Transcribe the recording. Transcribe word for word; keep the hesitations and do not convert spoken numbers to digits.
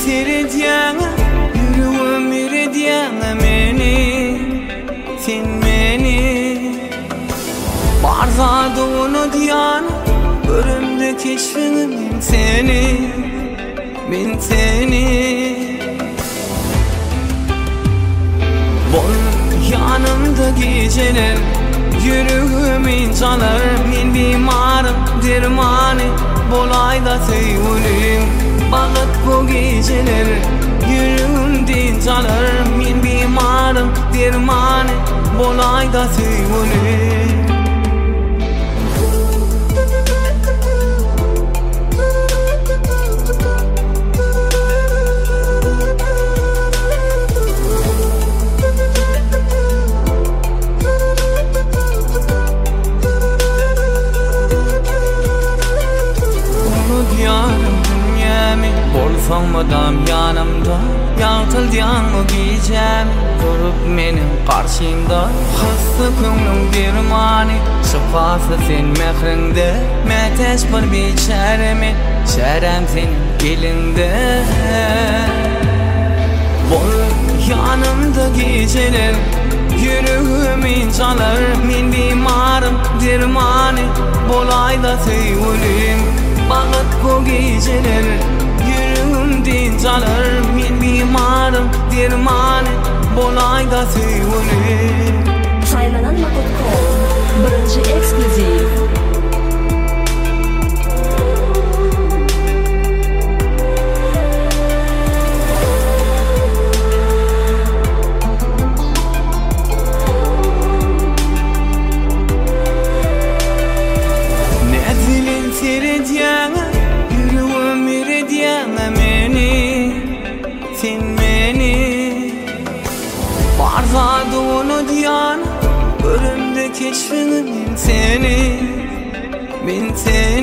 seyrediyana, yüreğim erediyana meni, sen meni. Barzada onu diyana, görümde keşfini ben seni, ben seni. Bol yanımda geceler, yüreğimin çalar. Men bimarım dermanı, bolayda sevgilim. Bağıt bu geceler, yüreğimden çalar. Men bimarım dermanı, bolayda sevgilim. Bolsam adam yanımda, yaltıldayan o gecem. Durup menin karşımda, hısı könglim dermanı. Şifası sen mehrinde, meteş bir biçaremin. Şerem senin elinde. Bol yanımda geceler, yüreğimin çalar. Men bimarım dermanı, bolayda sevgilim. Bağıt bu geceler, yüreğimden çalar. Men bimarım dermanı, bolayda sevgilim. Saylananma nokta com birinci ekskluziv. Nezilin seyrediyana, yüreğim erediyana meni, sen meni. Barzada onu diyana, görümde keşfini ben seni, ben seni.